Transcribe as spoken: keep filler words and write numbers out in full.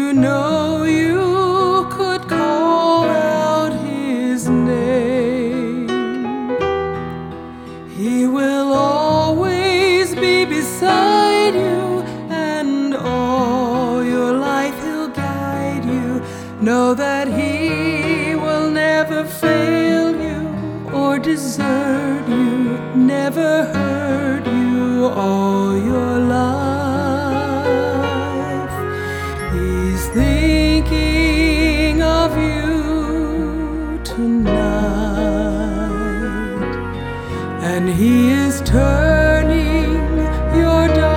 you know you could call out His name. He will always be beside you, and all your life He'll guide you. Know that He will never fail you or desert you, never hurt you all your life. He's thinking of you tonight, and He is turning your dark